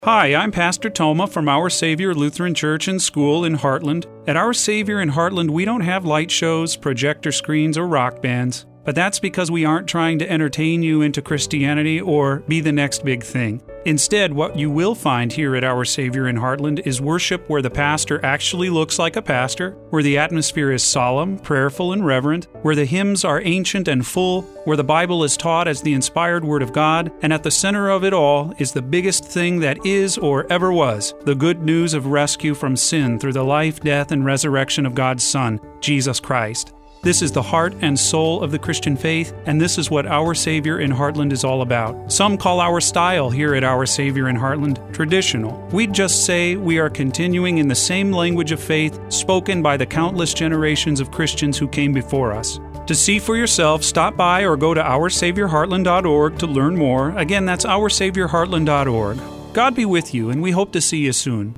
Hi, I'm Pastor Toma from Our Savior Lutheran Church and School in Heartland. At Our Savior in Heartland, we don't have light shows, projector screens, or rock bands. But that's because we aren't trying to entertain you into Christianity or be the next big thing. Instead, what you will find here at Our Savior in Heartland is worship where the pastor actually looks like a pastor, where the atmosphere is solemn, prayerful, and reverent, where the hymns are ancient and full, where the Bible is taught as the inspired Word of God, and at the center of it all is the biggest thing that is or ever was, the good news of rescue from sin through the life, death, and resurrection of God's Son, Jesus Christ. This is the heart and soul of the Christian faith, and this is what Our Savior in Heartland is all about. Some call our style here at Our Savior in Heartland traditional. We'd just say we are continuing in the same language of faith spoken by the countless generations of Christians who came before us. To see for yourself, stop by or go to OurSaviorHeartland.org to learn more. Again, that's OurSaviorHeartland.org. God be with you, and we hope to see you soon.